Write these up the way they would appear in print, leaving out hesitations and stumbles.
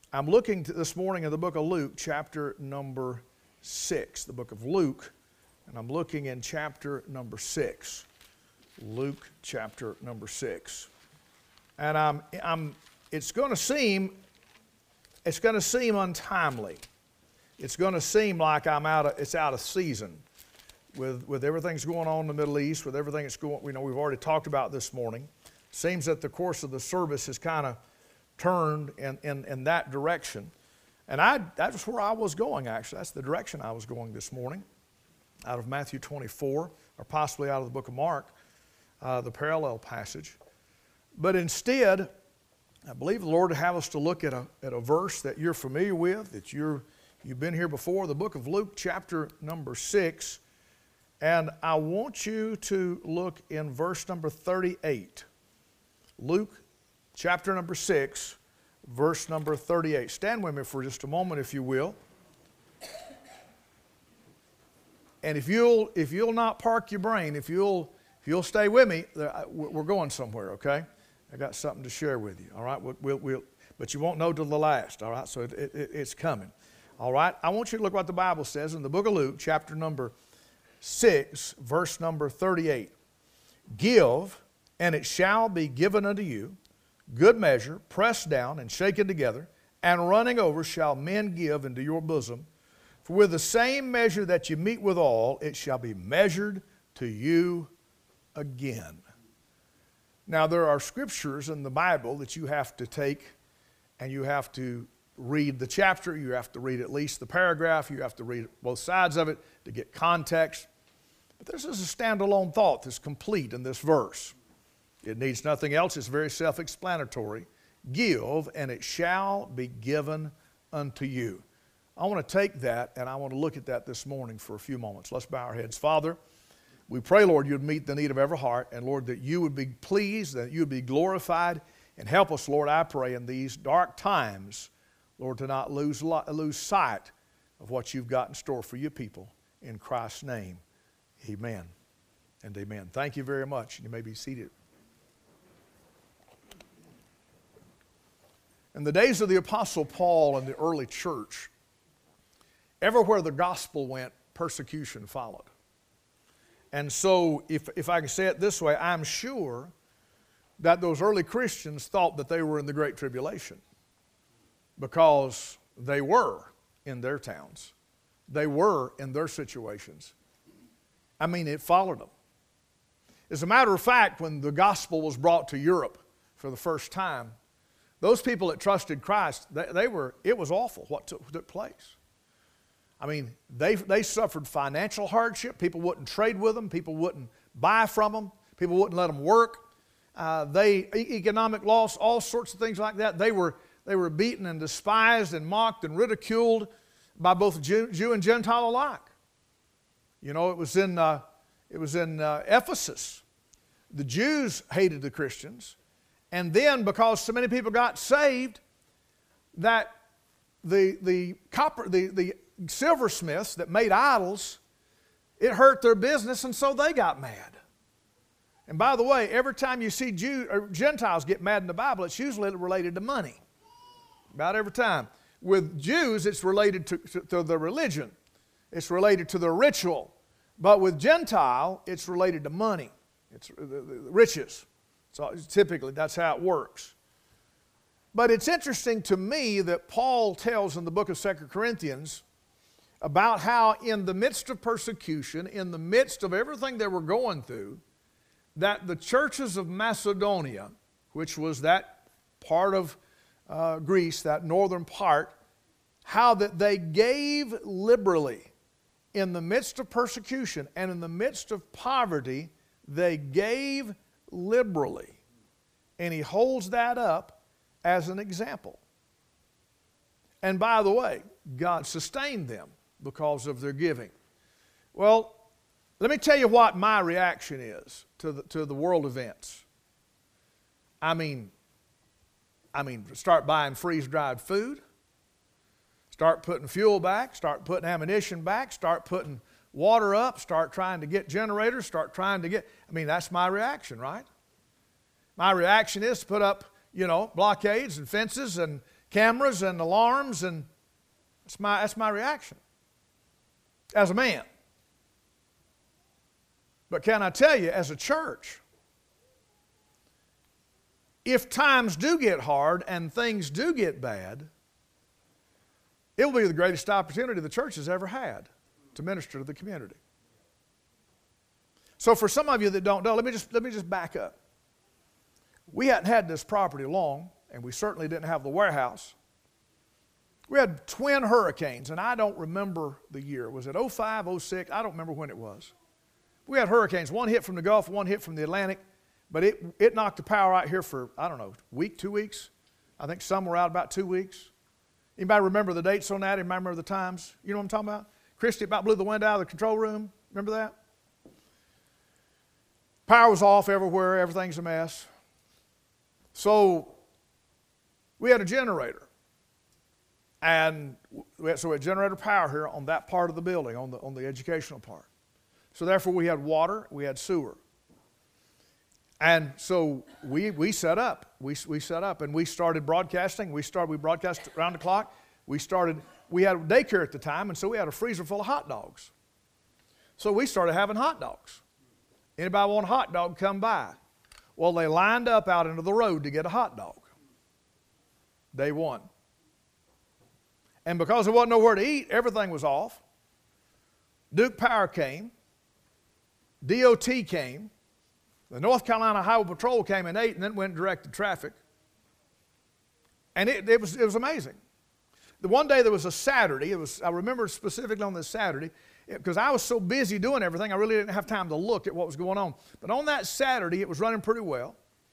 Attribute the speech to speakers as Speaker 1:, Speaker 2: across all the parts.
Speaker 1: I'm looking this morning at the book of Luke, chapter number 6. The book of Luke, and I'm looking in chapter number 6. Luke, chapter number 6. And it's going to seem untimely. It's going to seem like it's out of season with everything's going on in the Middle East, with everything that's going. We've already talked about this morning. Seems that the course of the service has kind of turned in that direction. And that's where I was going, actually. That's the direction I was going this morning, out of Matthew 24, or possibly out of the book of Mark, the parallel passage. But instead, I believe the Lord would have us to look at a verse that you're familiar with, that you've been here before, the book of Luke, chapter number 6. And I want you to look in verse number 38. Luke, chapter number 6, verse number 38. Stand with me for just a moment, if you will. And if you'll not park your brain, if you'll stay with me, we're going somewhere, okay? I got something to share with you, all right? But you won't know till the last, all right? So it's coming, all right? I want you to look what the Bible says in the book of Luke, chapter number 6, verse number 38. Give, and it shall be given unto you, good measure, pressed down and shaken together, and running over shall men give into your bosom. For with the same measure that you meet withal, it shall be measured to you again. Now, there are scriptures in the Bible that you have to take, and you have to read the chapter, you have to read at least the paragraph, you have to read both sides of it to get context. But this is a standalone thought that's complete in this verse. It needs nothing else. It's very self-explanatory. Give, and it shall be given unto you. I want to take that, and I want to look at that this morning for a few moments. Let's bow our heads. Father, we pray, Lord, you'd meet the need of every heart, and Lord, that you would be pleased, that you would be glorified, and help us, Lord, I pray, in these dark times, Lord, to not lose sight of what you've got in store for your people. In Christ's name, amen and amen. Thank you very much. You may be seated. In the days of the Apostle Paul and the early church, everywhere the gospel went, persecution followed. And so, if I can say it this way, I'm sure that those early Christians thought that they were in the Great Tribulation, because they were in their towns. They were in their situations. I mean, it followed them. As a matter of fact, when the gospel was brought to Europe for the first time, those people that trusted Christ, it was awful what took place. I mean, they suffered financial hardship. People wouldn't trade with them. People wouldn't buy from them. People wouldn't let them work. Economic loss, all sorts of things like that. They were beaten and despised and mocked and ridiculed by both Jew and Gentile alike. You know, it was in Ephesus. The Jews hated the Christians. And then, because so many people got saved, that the silversmiths that made idols, it hurt their business, and so they got mad. And by the way, every time you see Gentiles get mad in the Bible, it's usually related to money. About every time. With Jews, it's related to the religion. It's related to the ritual. But with Gentile, it's related to money. It's the riches. So typically, that's how it works. But it's interesting to me that Paul tells in the book of 2 Corinthians about how in the midst of persecution, in the midst of everything they were going through, that the churches of Macedonia, which was that part of Greece, that northern part, how that they gave liberally in the midst of persecution and in the midst of poverty, they gave liberally. And he holds that up as an example. And by the way, God sustained them because of their giving. Well, let me tell you what my reaction is to the world events. I mean, start buying freeze-dried food, start putting fuel back, start putting ammunition back, start putting water up, start trying to get generators, that's my reaction, right? My reaction is to put up, blockades and fences and, cameras and alarms, and that's my reaction as a man. But can I tell you, as a church, if times do get hard and things do get bad, it will be the greatest opportunity the church has ever had to minister to the community. So for some of you that don't know, let me just back up. We hadn't had this property long, and we certainly didn't have the warehouse. We had twin hurricanes, and I don't remember the year. Was it 05, 06? I don't remember when it was. We had hurricanes. One hit from the Gulf, one hit from the Atlantic, but it knocked the power out here for, I don't know, a week, 2 weeks? I think some were out about 2 weeks. Anybody remember the dates on that? Anybody remember the times? You know what I'm talking about? Christy about blew the wind out of the control room. Remember that? Power was off everywhere. Everything's a mess. So we had a generator. And we had generator power here on that part of the building, on the educational part. So therefore we had water, we had sewer. And so we set up. We set up and we started broadcasting. We broadcast around the clock. We had daycare at the time, and so we had a freezer full of hot dogs. So we started having hot dogs. Anybody want a hot dog, come by. Well, they lined up out into the road to get a hot dog. Day one. And because there wasn't nowhere to eat, everything was off. Duke Power came. DOT came. The North Carolina Highway Patrol came and ate and then went and directed traffic. And it was amazing. The one day there was a Saturday. I remember specifically on this Saturday because I was so busy doing everything, I really didn't have time to look at what was going on. But on that Saturday, it was running pretty well.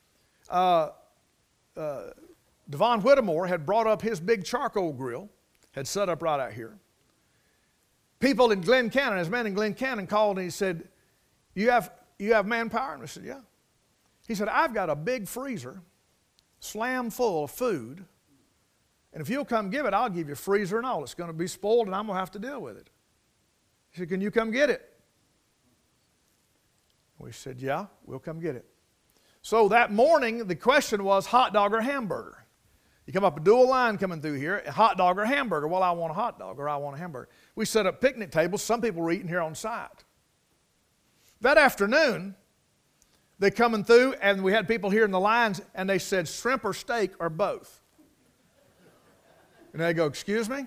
Speaker 1: Devon Whittemore had brought up his big charcoal grill, had set up right out here. People in Glen Cannon, his man in Glen Cannon called and he said, you have manpower? And I said, yeah. He said, I've got a big freezer slam full of food, and if you'll come give it, I'll give you a freezer and all. It's going to be spoiled and I'm going to have to deal with it. He said, can you come get it? We said, yeah, we'll come get it. So that morning, the question was hot dog or hamburger. You come up a dual line coming through here, hot dog or hamburger. Well, I want a hot dog or I want a hamburger. We set up picnic tables. Some people were eating here on site. That afternoon, they coming through, and we had people here in the lines, and they said, shrimp or steak or both. And they go, excuse me?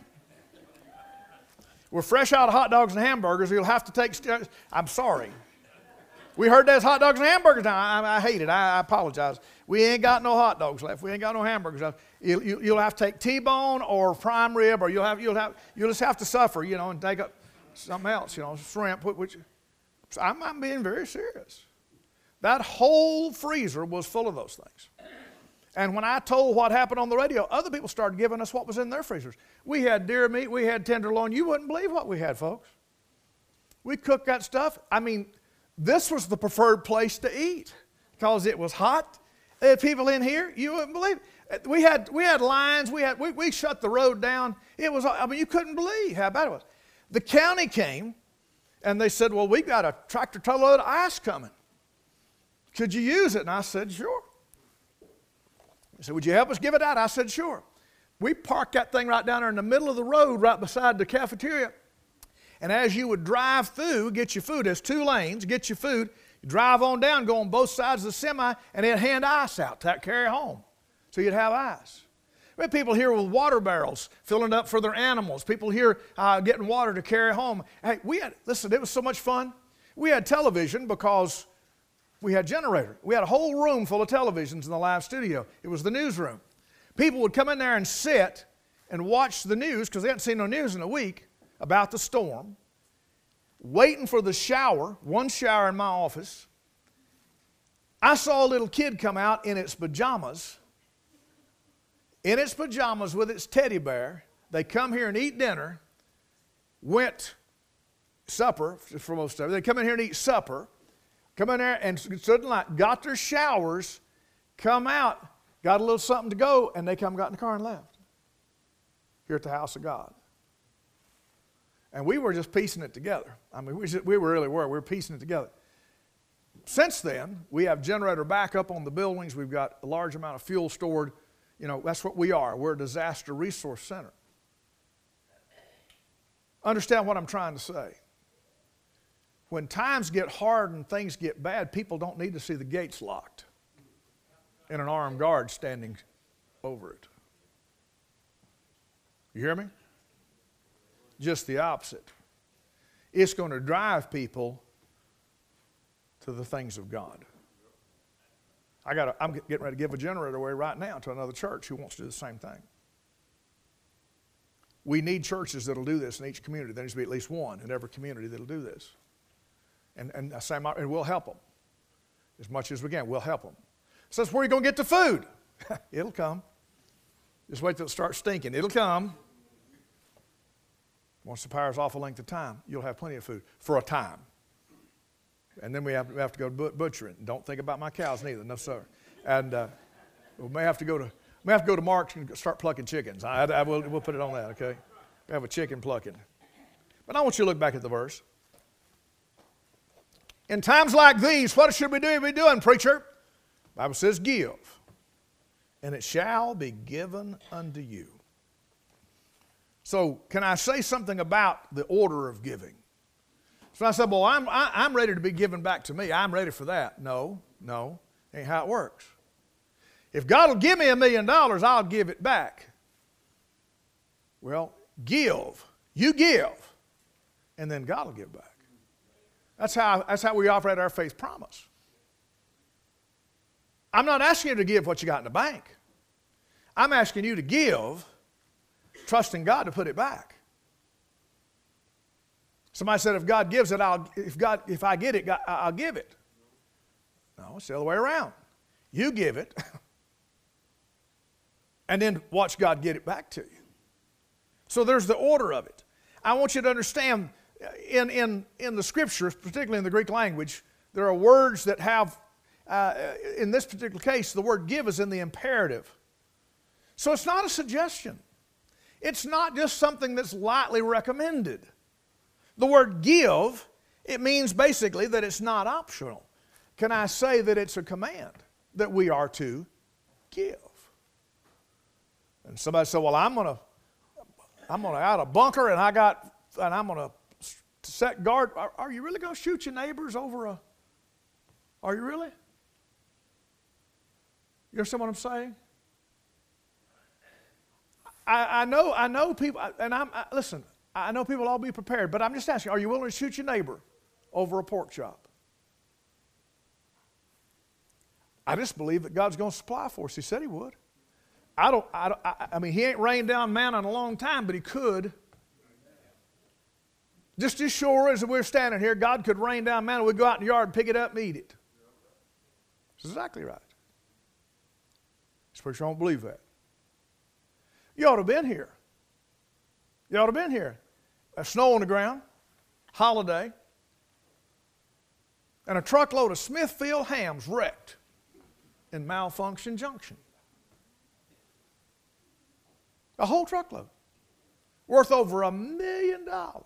Speaker 1: We're fresh out of hot dogs and hamburgers. You'll have to take, I'm sorry. We heard there's hot dogs and hamburgers now. I hate it. I apologize. We ain't got no hot dogs left. We ain't got no hamburgers left. You'll have to take T-bone or prime rib, or you'll just have to suffer, and take up something else, shrimp, which I'm being very serious. That whole freezer was full of those things. And when I told what happened on the radio, other people started giving us what was in their freezers. We had deer meat, we had tenderloin. You wouldn't believe what we had, folks. We cooked that stuff. I mean, this was the preferred place to eat because it was hot. They had people in here, you wouldn't believe it. We had lines, we shut the road down. You couldn't believe how bad it was. The county came and they said, well, we've got a tractor load of ice coming. Could you use it? And I said, sure. He said, would you help us give it out? I said, sure. We parked that thing right down there in the middle of the road right beside the cafeteria. And as you would drive through, get your food, there's 2 lanes, get your food, you drive on down, go on both sides of the semi, and they'd hand ice out to carry home. So you'd have ice. We had people here with water barrels filling up for their animals. People here getting water to carry home. Hey, listen, it was so much fun. We had television because we had generator. We had a whole room full of televisions in the live studio. It was the newsroom. People would come in there and sit and watch the news because they hadn't seen no news in a week about the storm, waiting for the shower, one shower in my office. I saw a little kid come out in its pajamas with its teddy bear. They come here and eat dinner, went supper for most of it. They come in here and eat supper, come in there and stood in line, got their showers, come out, got a little something to go, and they got in the car and left. Here at the house of God. And we were just piecing it together. I mean, we really were. We were piecing it together. Since then, we have generator backup on the buildings. We've got a large amount of fuel stored that's what we are. We're a disaster resource center. Understand what I'm trying to say. When times get hard and things get bad, people don't need to see the gates locked and an armed guard standing over it. You hear me? Just the opposite. It's going to drive people to the things of God. I'm getting ready to give a generator away right now to another church who wants to do the same thing. We need churches that'll do this in each community. There needs to be at least one in every community that'll do this. And we'll help them. As much as we can, we'll help them. So that's where you're going to get the food. It'll come. Just wait till it starts stinking. It'll come. Once the power's off a length of time, you'll have plenty of food for a time. And then we have to go to butchering. Don't think about my cows neither. No, sir. And we may have to go to Mark's and start plucking chickens. We'll put it on that, okay? We have a chicken plucking. But I want you to look back at the verse. In times like these, what should we be doing, preacher? The Bible says, give, and it shall be given unto you. So, can I say something about the order of giving? So I said, well, I'm ready to be given back to me. I'm ready for that. No, ain't how it works. If God will give me $1 million, I'll give it back. Well, you give, and then God will give back. That's how we operate our faith promise. I'm not asking you to give what you got in the bank. I'm asking you to give, trusting God to put it back. Somebody said, if God gives it, if I get it, I'll give it. No, it's the other way around. You give it, and then watch God get it back to you. So there's the order of it. I want you to understand, in the Scriptures, particularly in the Greek language, there are words that have, in this particular case, the word give is in the imperative. So it's not a suggestion. It's not just something that's lightly recommended. The word give, it means basically that it's not optional. Can I say that it's a command that we are to give? And somebody said, well, I'm gonna out a bunker and I'm gonna set guard. Are you really gonna shoot your neighbors over are you really? You understand what I'm saying? I know people, and listen, I know people all be prepared, but I'm just asking, are you willing to shoot your neighbor over a pork chop? I just believe that God's going to supply for us. He said He would. I mean, He ain't rained down manna in a long time, but He could. Just as sure as we're standing here, God could rain down manna. We'd go out in the yard and pick it up and eat it. That's exactly right. This preacher don't believe that. You ought to have been here. You ought to have been here. Snow on the ground, holiday, and a truckload of Smithfield hams wrecked in Malfunction Junction. A whole truckload, worth over $1 million.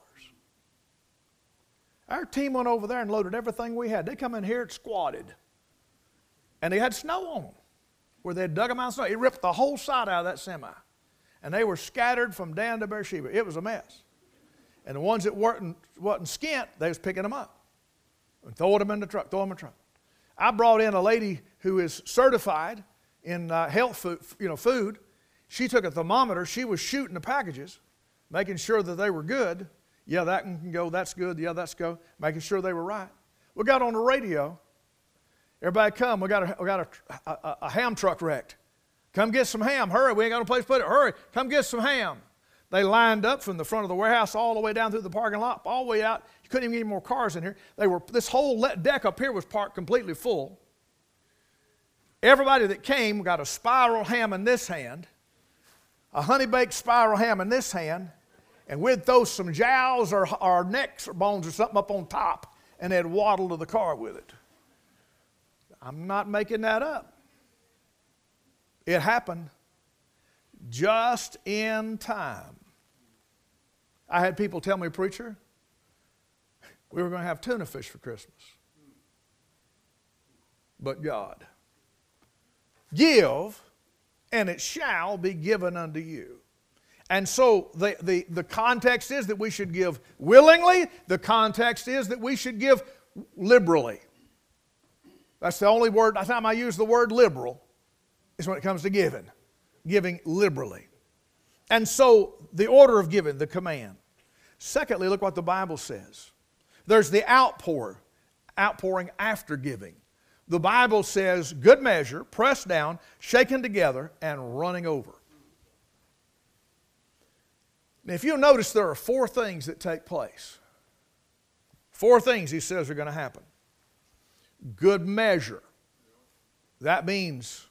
Speaker 1: Our team went over there and loaded everything we had. They come in here, it squatted, and they had snow on them, where they had dug them out of snow. It ripped the whole side out of that semi, and they were scattered from Dan to Beersheba. It was a mess. And the ones that wasn't skint, they was picking them up and throwing them in the truck, I brought in a lady who is certified in health food. She took a thermometer. She was shooting the packages, making sure that they were good. Yeah, that one can go. That's good. Yeah, that's go. Making sure they were right. We got on the radio. Everybody come. We got a ham truck wrecked. Come get some ham. Hurry. We ain't got no place to put it. Hurry. Come get some ham. They lined up from the front of the warehouse all the way down through the parking lot, all the way out. You couldn't even get any more cars in here. This whole deck up here was parked completely full. Everybody that came got a spiral ham in this hand, a honey-baked spiral ham in this hand, and we'd throw some jowls or necks or bones or something up on top, and they'd waddle to the car with it. I'm not making that up. It happened just in time. I had people tell me, preacher, we were going to have tuna fish for Christmas. But God. Give, and it shall be given unto you. And so the context is that we should give willingly. The context is that we should give liberally. That's the only word, the time I use the word liberal is when it comes to giving. Giving liberally. And so the order of giving, the command. Secondly, look what the Bible says. There's the outpouring after giving. The Bible says, good measure, pressed down, shaken together, and running over. Now, if you'll notice, there are 4 things that take place. 4 things he says are going to happen. Good measure. That means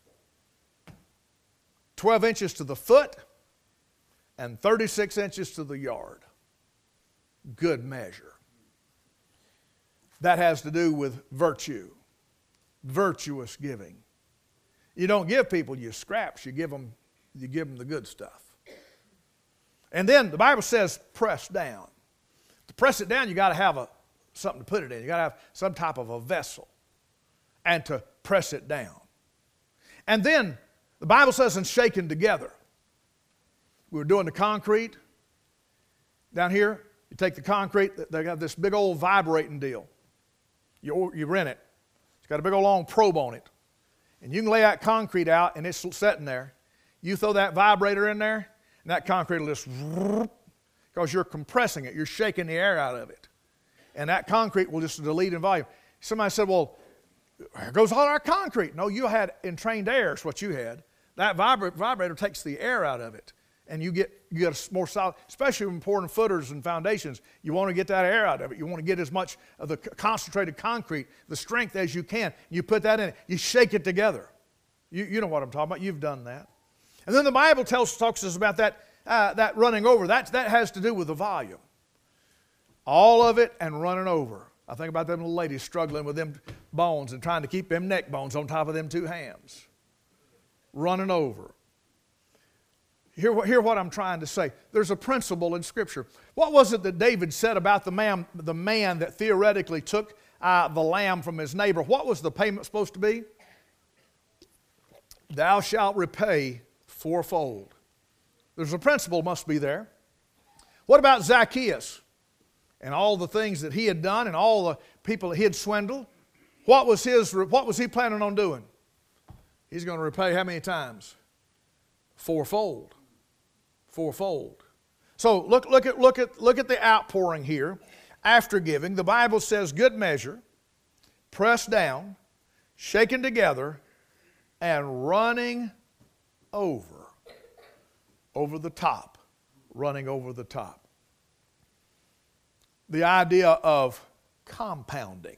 Speaker 1: 12 inches to the foot and 36 inches to the yard. Good measure. That has to do with virtue. Virtuous giving. You don't give people your scraps, you give them the good stuff. And then the Bible says press down. To press it down, you got to have something to put it in. You got to have some type of a vessel and to press it down. And then the Bible says and shaken together. We were doing the concrete down here. You take the concrete, they got this big old vibrating deal. You rent it. It's got a big old long probe on it. And you can lay that concrete out and it's sitting there. You throw that vibrator in there and that concrete will just, because you're compressing it, you're shaking the air out of it. And that concrete will just delete in volume. Somebody said, well, there goes all our concrete. No, you had entrained air is what you had. That vibrator takes the air out of it. And you get a more solid, especially when pouring footers and foundations, you want to get that air out of it. You want to get as much of the concentrated concrete, the strength as you can. You put that in it. You shake it together. You know what I'm talking about. You've done that. And then the Bible talks us about that running over. That has to do with the volume. All of it and running over. I think about them little ladies struggling with them bones and trying to keep them neck bones on top of them 2 hands. Running over. Hear what I'm trying to say. There's a principle in Scripture. What was it that David said about the man that theoretically took the lamb from his neighbor? What was the payment supposed to be? Thou shalt repay fourfold. There's a principle must be there. What about Zacchaeus and all the things that he had done and all the people that he had swindled? What was he planning on doing? He's going to repay how many times? Fourfold. Fourfold. So look at the outpouring here. After giving, the Bible says good measure, pressed down, shaken together, and running over the top. Running over the top. The idea of compounding.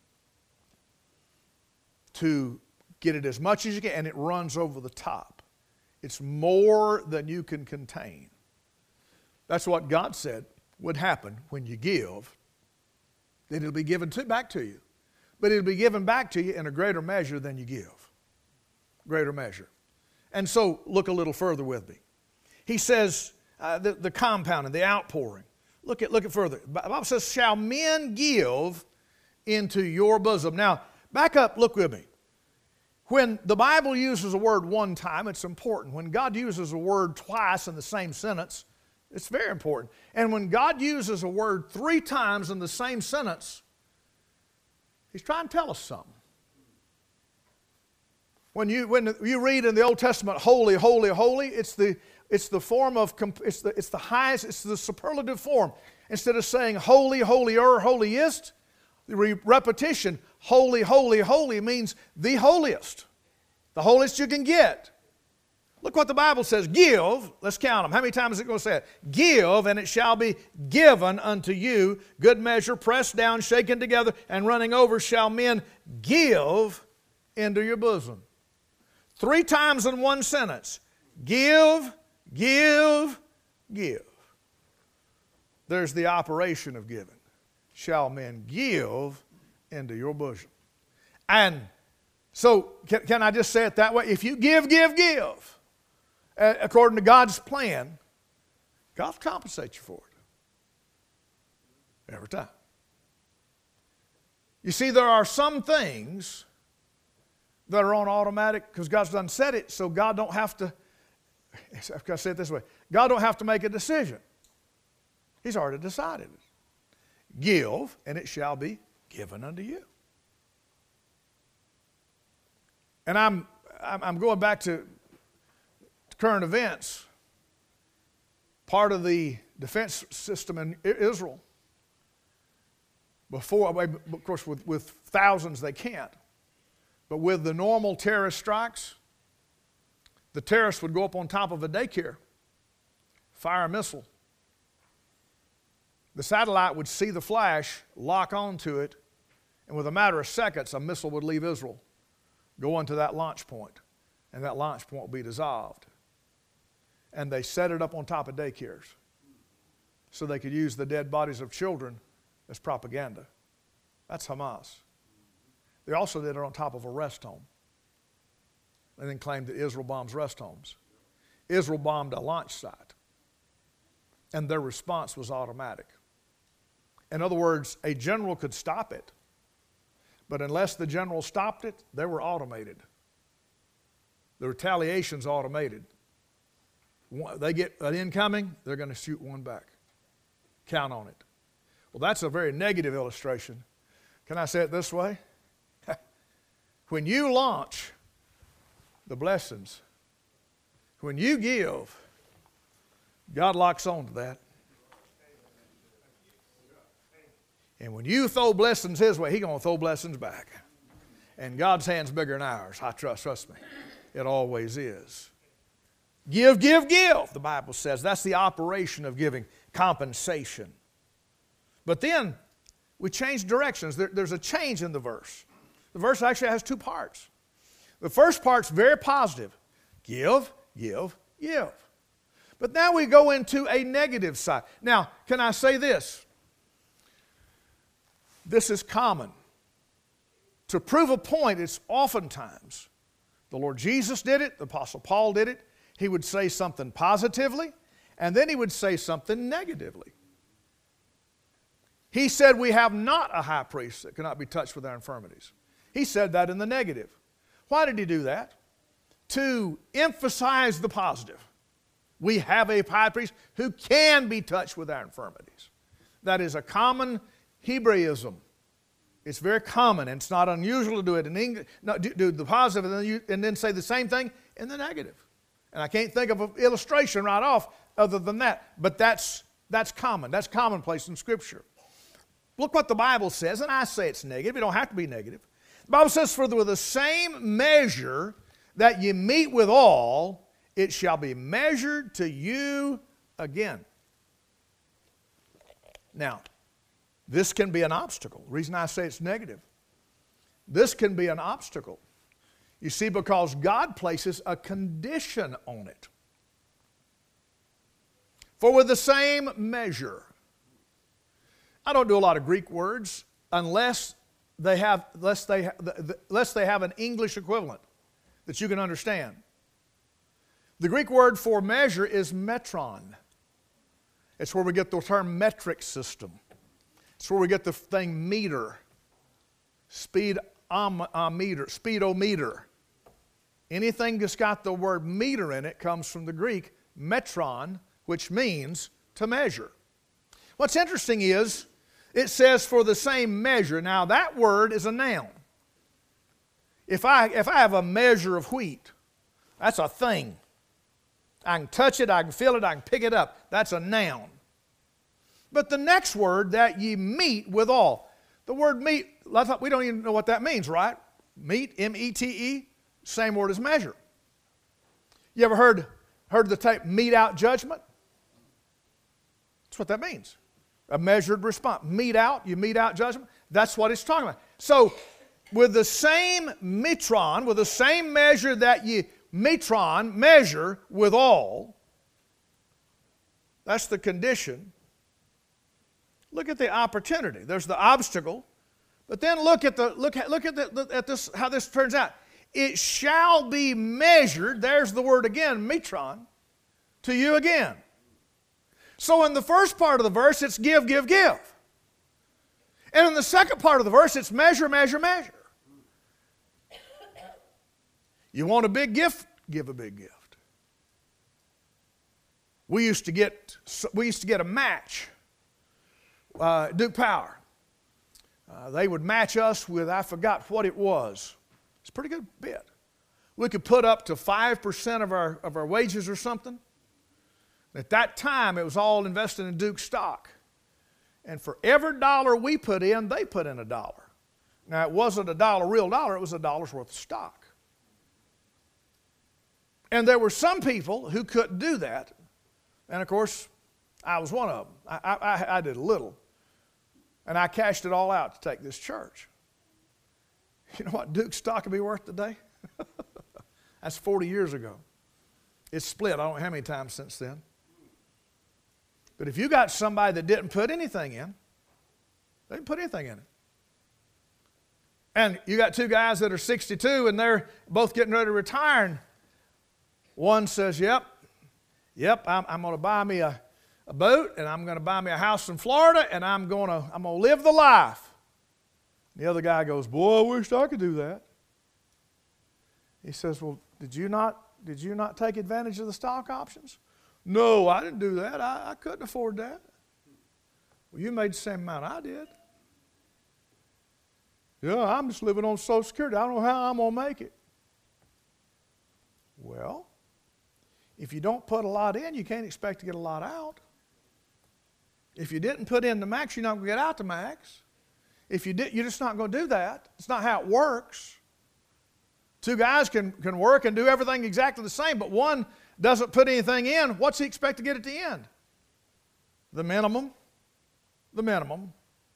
Speaker 1: To get it as much as you can, and it runs over the top. It's more than you can contain. That's what God said would happen when you give. Then it'll be given back to you. But it'll be given back to you in a greater measure than you give. Greater measure. And so look a little further with me. He says the compounding, the outpouring. Look at further. The Bible says, shall men give into your bosom. Now, back up, look with me. When the Bible uses a word one time, it's important. When God uses a word twice in the same sentence, it's very important. And when God uses a word 3 times in the same sentence, He's trying to tell us something. When you read in the Old Testament, holy, holy, holy, it's the form of, it's the highest, it's the superlative form. Instead of saying holy, holier, holiest, the repetition, holy, holy, holy means the holiest you can get. Look what the Bible says. Give, let's count them. How many times is it going to say it? Give, and it shall be given unto you. Good measure, pressed down, shaken together, and running over shall men give into your bosom. 3 times in one sentence. Give, give, give. There's the operation of giving. Shall men give into your bosom. And so, can I just say it that way? If you give, according to God's plan, God will compensate you for it. Every time. You see, there are some things that are on automatic because God's done said it, so God don't have to, I say it this way, God don't have to make a decision. He's already decided it. Give, and it shall be given unto you. And I'm going back to current events. Part of the defense system in Israel, before, of course, with thousands they can't, but with the normal terrorist strikes, the terrorists would go up on top of a daycare, fire a missile. The satellite would see the flash, lock onto it, and with a matter of seconds, a missile would leave Israel, go into that launch point, and that launch point would be dissolved. And they set it up on top of daycares so they could use the dead bodies of children as propaganda. That's Hamas. They also did it on top of a rest home and then claimed that Israel bombs rest homes. Israel bombed a launch site, and their response was automatic. In other words, a general could stop it, but unless the general stopped it, they were automated. The retaliation's automated. They get an incoming, they're going to shoot one back. Count on it. Well, that's a very negative illustration. Can I say it this way? When you launch the blessings, when you give, God locks on to that. And when you throw blessings His way, He's going to throw blessings back. And God's hand's bigger than ours. Trust me. It always is. Give, give, give, the Bible says. That's the operation of giving, compensation. But then we change directions. There's a change in the verse. The verse actually has two parts. The first part's very positive. Give, give, give. But now we go into a negative side. Now, can I say this? This is common. To prove a point, it's oftentimes, the Lord Jesus did it, the Apostle Paul did it. He would say something positively, and then he would say something negatively. He said, we have not a high priest that cannot be touched with our infirmities. He said that in the negative. Why did he do that? To emphasize the positive. We have a high priest who can be touched with our infirmities. That is a common Hebraism. It's very common, and it's not unusual to do it in English, do the positive and then say the same thing in the negative. And I can't think of an illustration right off other than that. But that's common. That's commonplace in Scripture. Look what the Bible says, and I say it's negative. It don't have to be negative. The Bible says, for with the same measure that ye meet withal, it shall be measured to you again. Now, this can be an obstacle. The reason I say it's negative, this can be an obstacle. You see, because God places a condition on it. For with the same measure. I don't do a lot of Greek words unless they have an English equivalent that you can understand. The Greek word for measure is metron. It's where we get the term metric system. It's where we get the thing meter, speedometer. Anything that's got the word meter in it comes from the Greek metron, which means to measure. What's interesting is it says for the same measure. Now that word is a noun. If I have a measure of wheat, that's a thing. I can touch it, I can feel it, I can pick it up. That's a noun. But the next word, that ye meet withal. The word meet, we don't even know what that means, right? Meet, M-E-T-E, same word as measure. You ever heard the type mete out judgment? That's what that means. A measured response. Mete out, you mete out judgment. That's what it's talking about. So, with the same metron, with the same measure that ye metron, measure withal, that's the condition. Look at the opportunity. There's the obstacle, but then look at this, how this turns out. It shall be measured, there's the word again, metron, to you again. So in the first part of the verse, it's give, give, give. And in the second part of the verse, it's measure, measure, measure. You want a big gift? Give a big gift. We used to get a match. Duke Power. They would match us with, I forgot what it was. It's a pretty good bit. We could put up to 5% of our wages or something. At that time, it was all invested in Duke stock. And for every dollar we put in, they put in $1. Now, it wasn't real dollar, it was $1 worth of stock. And there were some people who couldn't do that. And of course, I was one of them. I did a little. And I cashed it all out to take this church. You know what Duke's stock would be worth today? That's 40 years ago. It's split, I don't know how many times since then. But if you got somebody that didn't put anything in, they didn't put anything in it. And you got two guys that are 62 and they're both getting ready to retire. And one says, yep, I'm going to buy me a boat and I'm going to buy me a house in Florida and I'm going to live the life. The other guy goes, boy, I wish I could do that. He says, well, did you not take advantage of the stock options? No, I didn't do that. I couldn't afford that. Well, you made the same amount I did. Yeah, I'm just living on Social Security. I don't know how I'm going to make it. Well, if you don't put a lot in, you can't expect to get a lot out. If you didn't put in the max, you're not going to get out the max. If you did, you're just not going to do that. It's not how it works. Two guys can work and do everything exactly the same, but one doesn't put anything in. What's he expect to get at the end? The minimum. The minimum.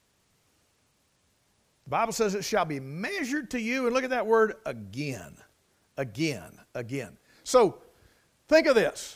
Speaker 1: The Bible says it shall be measured to you, and look at that word, again. Again. Again. So, think of this.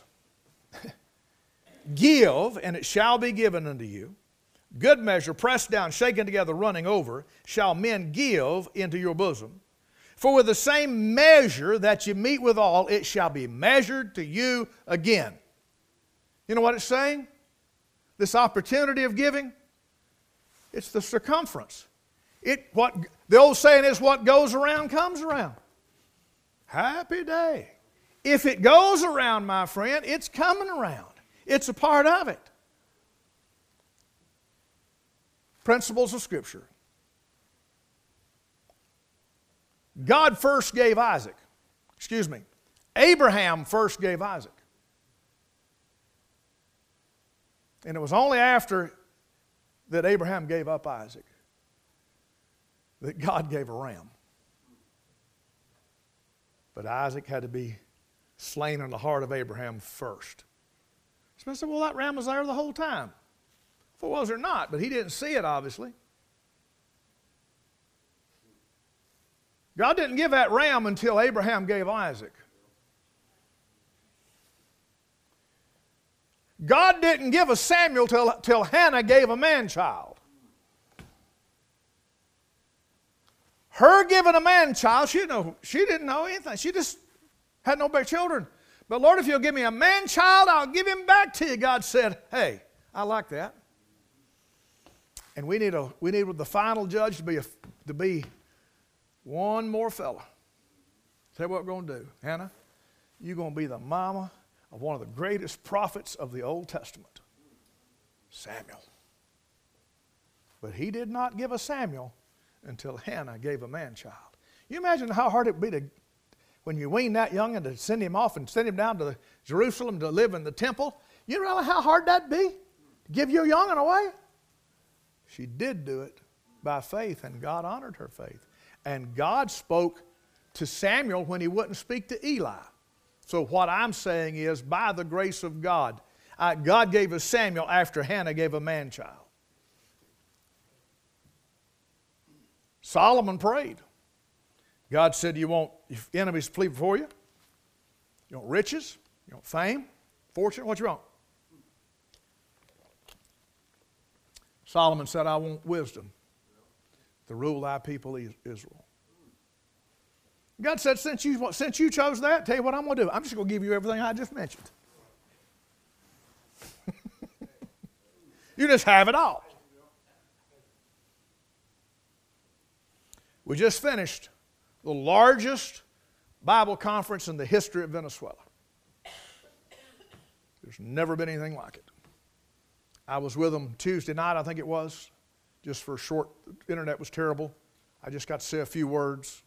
Speaker 1: Give, and it shall be given unto you. Good measure, pressed down, shaken together, running over, shall men give into your bosom. For with the same measure that you meet withal, it shall be measured to you again. You know what it's saying? This opportunity of giving, it's the circumference. The old saying is, what goes around comes around. Happy day. If it goes around, my friend, it's coming around. It's a part of it. Principles of Scripture. God first gave Isaac. Abraham first gave Isaac. And it was only after that Abraham gave up Isaac that God gave a ram. But Isaac had to be slain in the heart of Abraham first. Somebody said, well, that ram was there the whole time. Well, was or not, but he didn't see it, obviously. God didn't give that ram until Abraham gave Isaac. God didn't give a Samuel till Hannah gave a man-child. Her giving a man-child, she didn't know anything. She just had no better children. But Lord, if you'll give me a man-child, I'll give him back to you. God said, hey, I like that. And we need the final judge to be one more fella. Tell you what we're going to do. Hannah, you're going to be the mama of one of the greatest prophets of the Old Testament, Samuel. But he did not give a Samuel until Hannah gave a man-child. You imagine how hard it would be when you wean that young and to send him off and send him down to Jerusalem to live in the temple. You realize how hard that'd be? To give your young'un away? She did do it by faith, and God honored her faith. And God spoke to Samuel when he wouldn't speak to Eli. So what I'm saying is, by the grace of God, God gave us Samuel after Hannah gave a man-child. Solomon prayed. God said, you want your enemies to flee before you? You want riches? You want fame? Fortune? What you want? Solomon said, I want wisdom to rule thy people Israel. God said, since you chose that, tell you what I'm going to do. I'm just going to give you everything I just mentioned. You just have it all. We just finished the largest Bible conference in the history of Venezuela. There's never been anything like it. I was with them Tuesday night, I think it was, just for a short, the internet was terrible. I just got to say a few words.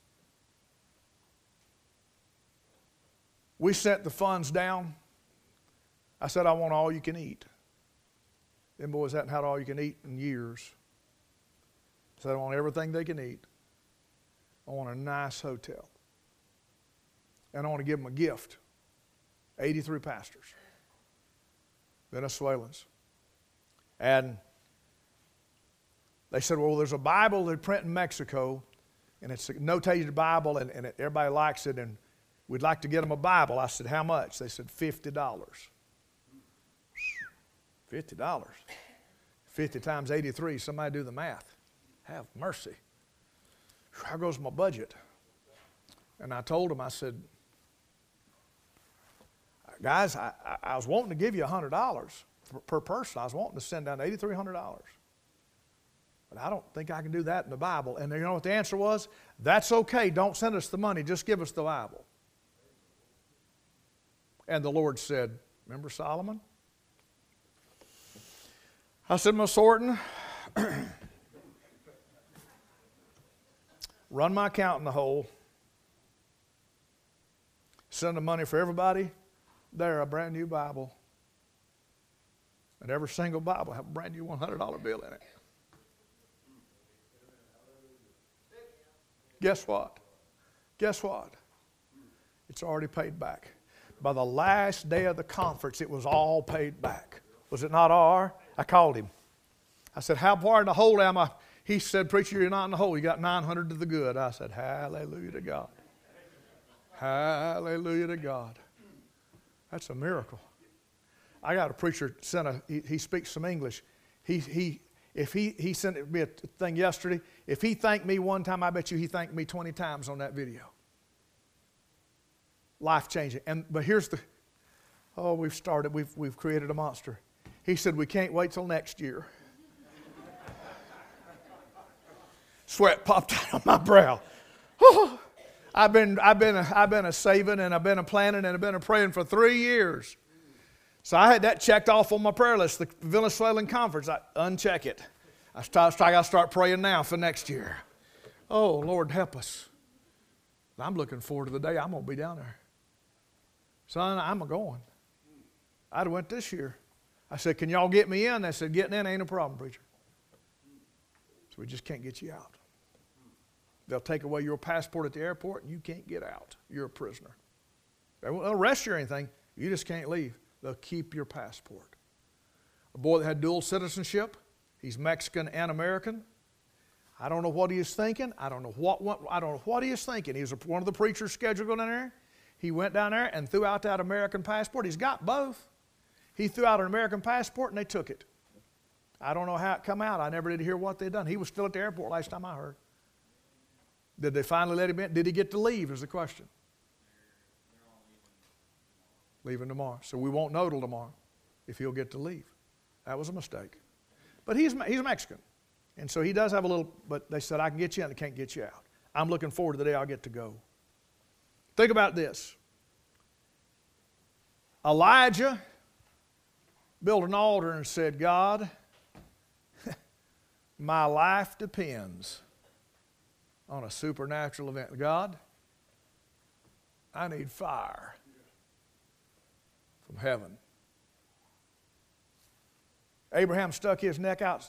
Speaker 1: We sent the funds down. I said, I want all you can eat. Them boys hadn't had all you can eat in years. I said, I want everything they can eat. I want a nice hotel. And I want to give them a gift. 83 pastors. Venezuelans. And they said, well, there's a Bible they print in Mexico, and it's a notated Bible, and everybody likes it, and we'd like to get them a Bible. I said, how much? They said, $50. $50. 50 times 83, somebody do the math. Have mercy. How goes my budget? And I told them, I said, guys, I was wanting to give you $100 per person. I was wanting to send down $8,300. But I don't think I can do that in the Bible. And you know what the answer was? That's okay. Don't send us the money. Just give us the Bible. And the Lord said, remember Solomon? I said, Miss Orton, run my account in the hole. Send the money for everybody. There, a brand new Bible. And every single Bible have a brand new $100 bill in it. Guess what? Guess what? It's already paid back. By the last day of the conference, it was all paid back. Was it not R? I called him. I said, how far in the hole am I? He said, preacher, you're not in the hole. You got 900 to the good. I said, hallelujah to God. Hallelujah to God. That's a miracle. I got a preacher he speaks some English. If he sent me a thing yesterday. If he thanked me one time, I bet you he thanked me 20 times on that video. Life changing. But here's we've started. We've created a monster. He said we can't wait till next year. Sweat popped out on my brow. I've been a saving, and I've been a planning, and I've been a praying for 3 years. So I had that checked off on my prayer list, the Venezuelan conference. I uncheck it. I got to start praying now for next year. Oh, Lord, help us. I'm looking forward to the day I'm going to be down there. Son, I'm going. I'd went this year. I said, can y'all get me in? They said, getting in ain't a problem, preacher. So we just can't get you out. They'll take away your passport at the airport, and you can't get out. You're a prisoner. They won't arrest you or anything. You just can't leave. They'll keep your passport. A boy that had dual citizenship, he's Mexican and American. I don't know what he is thinking. I don't know what he is thinking. He was one of the preachers scheduled down there. He went down there and threw out that American passport. He's got both. He threw out an American passport, and they took it. I don't know how it come out. I never did hear what they'd done. He was still at the airport last time I heard. Did they finally let him in? Did he get to leave is the question. Leaving tomorrow. So we won't know till tomorrow if he'll get to leave. That was a mistake. But he's Mexican. And so he does have a little, but they said, I can get you in, they can't get you out. I'm looking forward to the day I'll get to go. Think about this. Elijah built an altar and said, God, my life depends on a supernatural event. God, I need fire from heaven. Elijah stuck his neck out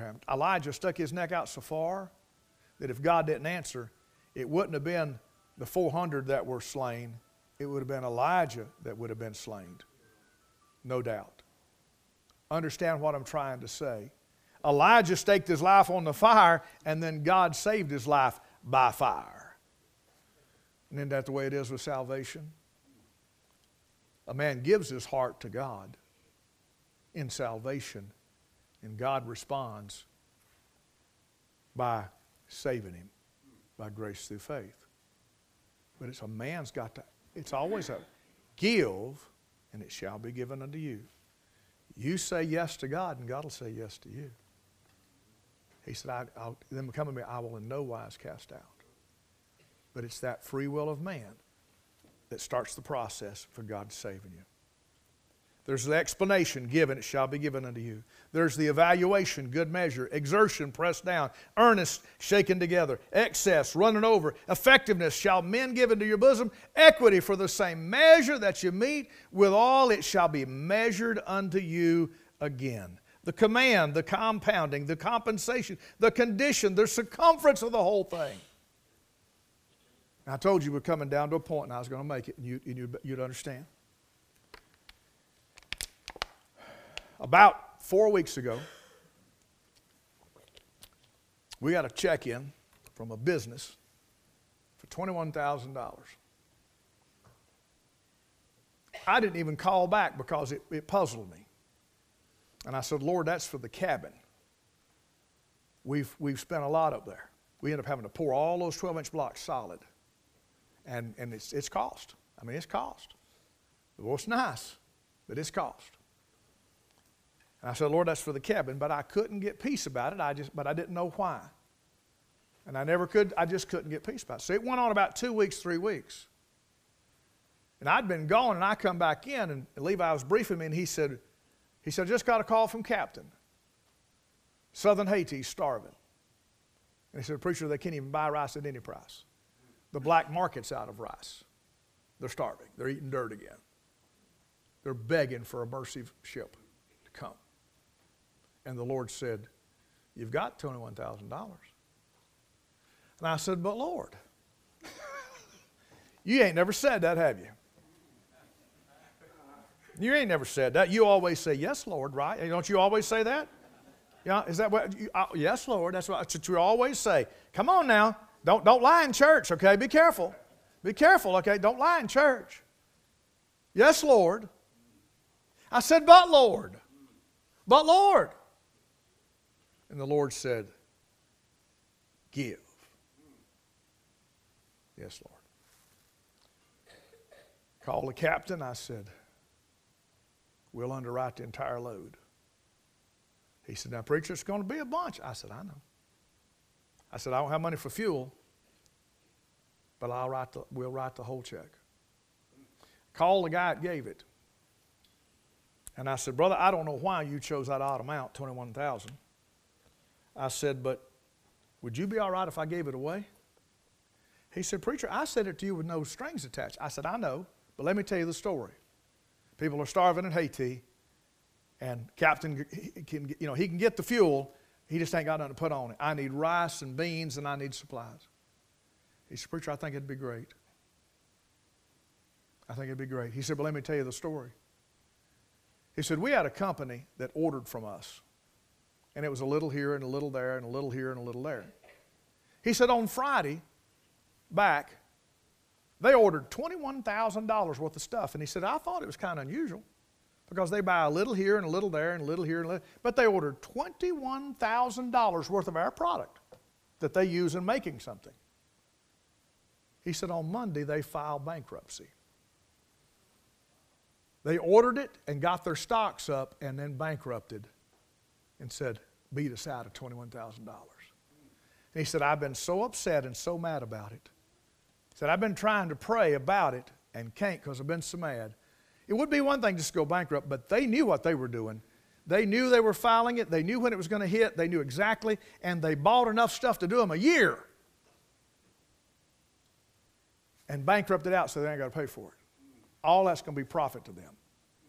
Speaker 1: so far that if God didn't answer, it wouldn't have been the 400 that were slain. It would have been Elijah that would have been slain. No doubt. Understand what I'm trying to say. Elijah staked his life on the fire, and then God saved his life by fire. And isn't that the way it is with salvation? A man gives his heart to God in salvation, and God responds by saving him by grace through faith. But it's a man's got to, it's always a give, and it shall be given unto you. You say yes to God, and God will say yes to you. He said, them come to me, I will in no wise cast out. But it's that free will of man that starts the process for God saving you. There's the explanation, given, it shall be given unto you. There's the evaluation, good measure, exertion, pressed down, earnest, shaken together, excess, running over, effectiveness, shall men give into your bosom, equity for the same measure that you meet, withal it shall be measured unto you again. The command, the compounding, the compensation, the condition, the circumference of the whole thing. I told you we're coming down to a point and I was going to make it, and you'd understand. About 4 weeks ago, we got a check in from a business for $21,000. I didn't even call back because it puzzled me. And I said, Lord, that's for the cabin. We've spent a lot up there. We ended up having to pour all those 12-inch blocks solid. And it's cost. I mean, it's cost. Well, it's nice, but it's cost. And I said, Lord, that's for the cabin, but I couldn't get peace about it. But I didn't know why. And I just couldn't get peace about it. So it went on about 2 weeks, 3 weeks. And I'd been gone, and I come back in, and Levi was briefing me, and he said, just got a call from Captain. Southern Haiti's starving. And he said, preacher, they can't even buy rice at any price. The black market's out of rice. They're starving. They're eating dirt again. They're begging for a mercy ship to come. And the Lord said, you've got $21,000. And I said, but Lord, you ain't never said that, have you? You ain't never said that. You always say, yes, Lord, right? Don't you always say that? Yeah, is that what you, yes, Lord, that's what you always say. Come on now. Don't lie in church, okay? Be careful. Be careful, okay? Don't lie in church. Yes, Lord. I said, but Lord. But Lord. And the Lord said, give. Yes, Lord. Called the captain. I said, we'll underwrite the entire load. He said, now, preacher, it's going to be a bunch. I said, I know. I said, I don't have money for fuel, but we'll write the whole check. Called the guy that gave it. And I said, brother, I don't know why you chose that odd amount, $21,000. I said, but would you be all right if I gave it away? He said, preacher, I said it to you with no strings attached. I said, I know, but let me tell you the story. People are starving in Haiti, and Captain he can get the fuel. He just ain't got nothing to put on it. I need rice and beans, and I need supplies. He said, preacher, I think it'd be great. I think it'd be great. He said, but let me tell you the story. He said, we had a company that ordered from us, and it was a little here and a little there and a little here and a little there. He said, on Friday, back, they ordered $21,000 worth of stuff. And he said, I thought it was kind of unusual because they buy a little here and a little there and a little here and a little. But they ordered $21,000 worth of our product that they use in making something. He said, on Monday, they filed bankruptcy. They ordered it and got their stocks up and then bankrupted and said, beat us out of $21,000. And he said, I've been so upset and so mad about it. He said, I've been trying to pray about it and can't because I've been so mad. It would be one thing just to go bankrupt, but they knew what they were doing. They knew they were filing it. They knew when it was going to hit. They knew exactly, and they bought enough stuff to do them a year and bankrupted out so they ain't got to pay for it. All that's going to be profit to them.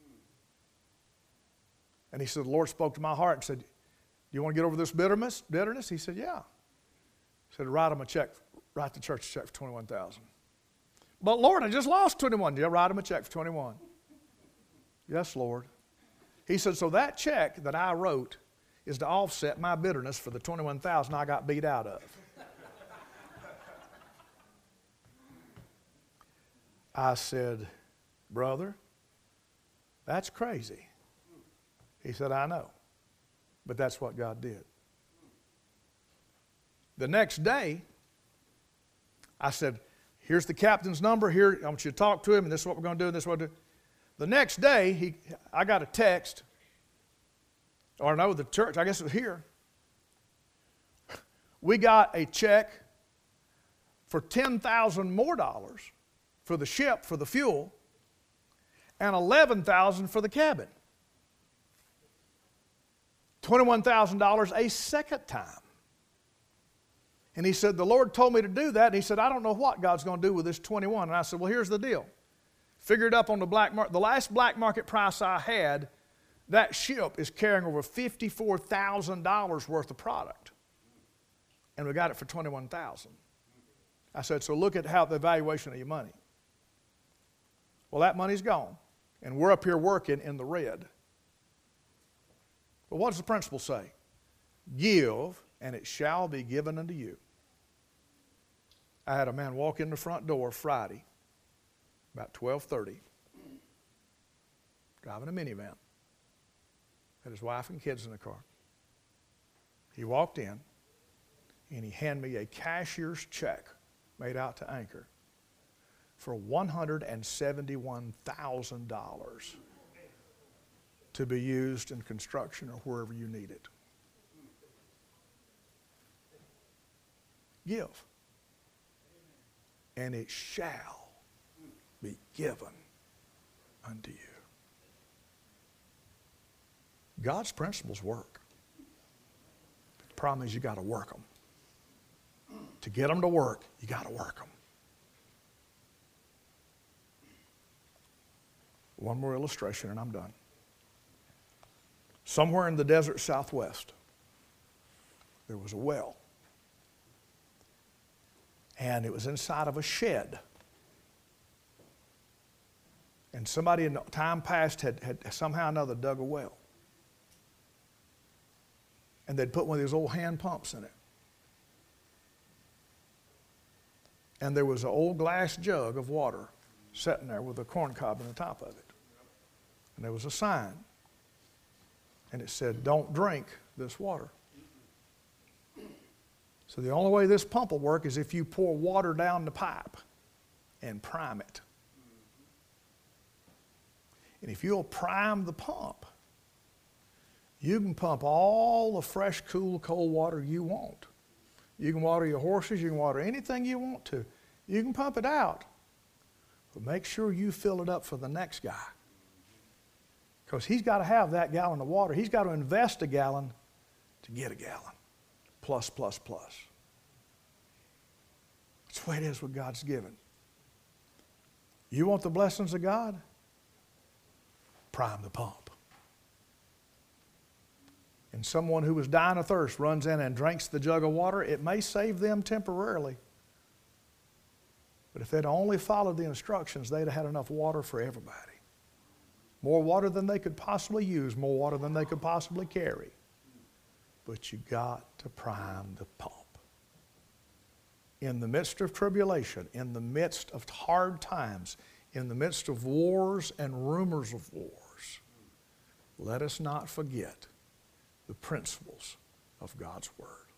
Speaker 1: And he said, the Lord spoke to my heart and said, do you want to get over this bitterness? He said, yeah. He said, write the church a check for $21,000. But Lord, I just lost 21. Yeah, write them a check for 21. Yes, Lord. He said, so that check that I wrote is to offset my bitterness for the 21,000 I got beat out of. I said, brother, that's crazy. He said, I know, but that's what God did. The next day, I said, here's the captain's number. Here, I want you to talk to him, and this is what we're going to do, and this is what we're going to do. The next day, I got a text, or no, the church, I guess it was here. We got a check for $10,000 more for the ship, for the fuel, and $11,000 for the cabin. $21,000 a second time. And he said, the Lord told me to do that. And he said, I don't know what God's going to do with this 21. And I said, well, here's the deal. Figure it up on the black market. The last black market price I had, that ship is carrying over $54,000 worth of product. And we got it for $21,000. I said, so look at how the valuation of your money. Well, that money's gone. And we're up here working in the red. But what does the principle say? Give, and it shall be given unto you. I had a man walk in the front door Friday, about 12:30, driving a minivan. Had his wife and kids in the car. He walked in, and he handed me a cashier's check made out to Anchor for $171,000 to be used in construction or wherever you need it. Give, and it shall be given unto you. God's principles work. The problem is you got to work them. To get them to work, you got to work them. One more illustration and I'm done. Somewhere in the desert southwest, there was a well. And it was inside of a shed. And somebody in time past had somehow or another dug a well. And they'd put one of these old hand pumps in it. And there was an old glass jug of water sitting there with a corn cob on the top of it. And there was a sign. And it said, don't drink this water. So the only way this pump will work is if you pour water down the pipe and prime it. And if you'll prime the pump, you can pump all the fresh, cool, cold water you want. You can water your horses, you can water anything you want to. You can pump it out. But make sure you fill it up for the next guy. Because he's got to have that gallon of water. He's got to invest a gallon to get a gallon. Plus, plus, plus. That's the way it is with God's given. You want the blessings of God? Prime the pump. And someone who was dying of thirst runs in and drinks the jug of water, it may save them temporarily. But if they'd only followed the instructions, they'd have had enough water for everybody. More water than they could possibly use, more water than they could possibly carry. But you got to prime the pump. In the midst of tribulation, in the midst of hard times, in the midst of wars and rumors of wars, let us not forget the principles of God's Word.